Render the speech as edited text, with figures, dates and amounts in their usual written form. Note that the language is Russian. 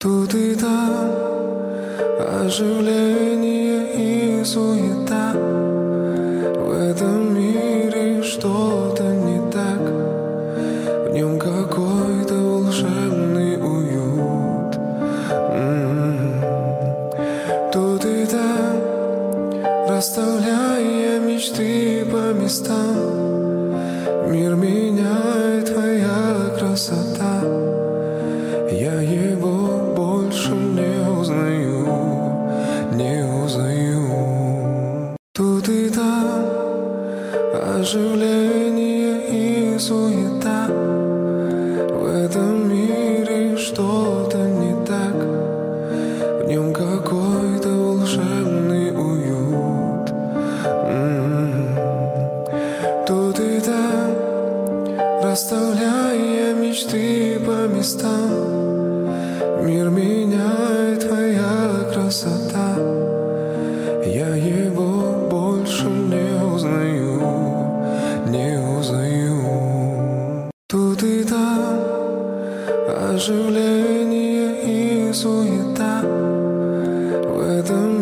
Тут и там оживление и суета. В этом мире что-то не так. В нем какой-то волшебный уют. Тут и там, расставляя мечты по местам, мир меняет твоя красота. Я его больше не узнаю, не узнаю. Тут и там оживление и суета. В этом мире что-то не так. В нем какой-то волшебный уют. Тут и там, расставляя мечты по местам, мир меняет твоя красота. Я его больше не узнаю, не узнаю. Тут и там оживление и суета. В этом